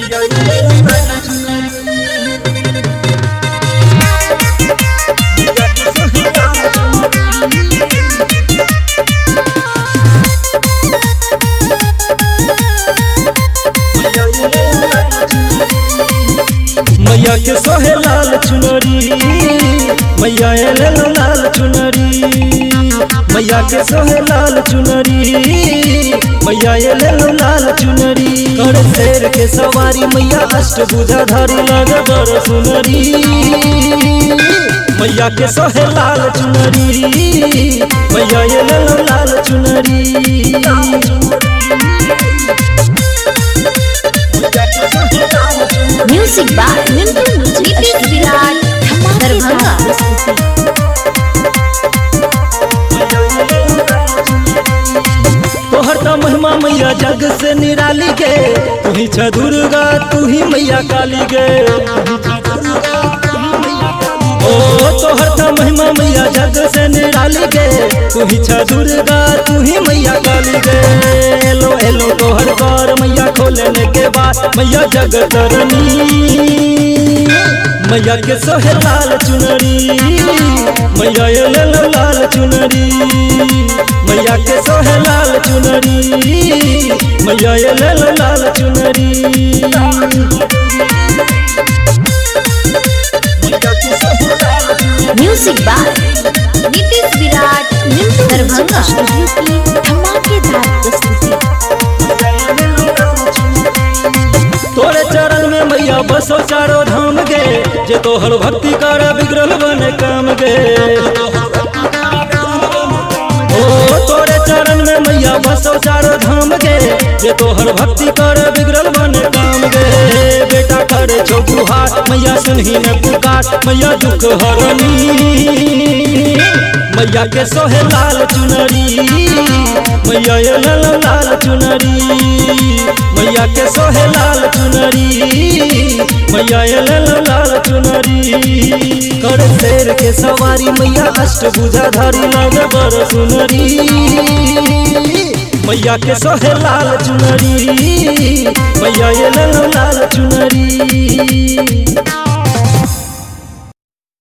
मैया के सोहे लाल चुनरी, मैया एले लाल चुनरी, मैया के सोहे लाल चुनरी, मैया एले लाल चुनरी। कर शेर के सवारी मैया अष्टभुजाधारी लागे बड़ सुनरी। मैया के सोहे लाल चुनरी, मैया एले लाल चुनरी। Music by Nitish Virat Darbhanga. तोहर तो महिमा मैया जग से निराली गे, तू ही छ दुर्गा तू ही मैया काली गे। ओ तोहर तो महिमा मैया जग से निराली गे, तू ही छ दुर्गा तू ही मैया काली गे। एलो एलो तोहर द्वार मैया खोलने के बाद मैया जग तरनी। मैया के सोहे लाल चुनरी, मैया एले लाल चुनरी, मैया के सोहे लाल चुनरी, मैया एले लाल चुनरी। Music by Nitish Virat Darbhanga studio की धमाकेदार प्रस्तुति। तोरे चरण में मैया बसो चारों धाम गे, जे तोहर भक्ति कर बिगड़ल बने काम गे। ओ तोरे चरण में मैया बसो चारों धाम गे, जे तोहर भक्ति कर बिगड़ल बने काम गे। बेटा करे छो गुहार मैया सुनही न पुकार, मैया दुख हरनी। मैया के सोहे लाल चुनरी, मैया एले लाल चुनरी, मैया के सोहे लाल चुनरी, मैया एले लाल चुनरी। कर शेर के सवारी मैया अष्टभुजाधारी लागे बड़ सुनरी। मैया के सोहे लाल चुनरी, मैया एले लाल चुनरी।